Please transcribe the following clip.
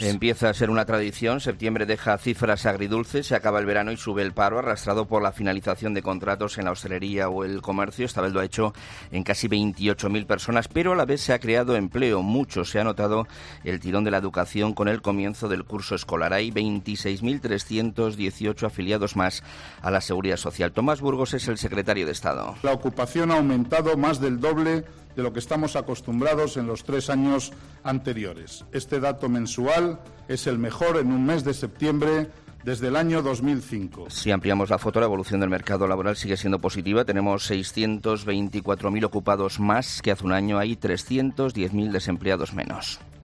Empieza a ser una tradición. Septiembre deja cifras agridulces, se acaba el verano y sube el paro, arrastrado por la finalización de contratos en la hostelería o el comercio. Esta vez lo ha hecho en casi 28.000 personas, pero a la vez se ha creado empleo. Mucho se ha notado el tirón de la educación con el comienzo del curso escolar. Hay 26.318 afiliados más a la Seguridad Social. Tomás Burgos es el secretario de Estado. La ocupación ha aumentado más del doble de lo que estamos acostumbrados en los 3 años anteriores. Este dato mensual es el mejor en un mes de septiembre desde el año 2005. Si ampliamos la foto, la evolución del mercado laboral sigue siendo positiva. Tenemos 624.000 ocupados más que hace un año. Hay 310.000 desempleados menos.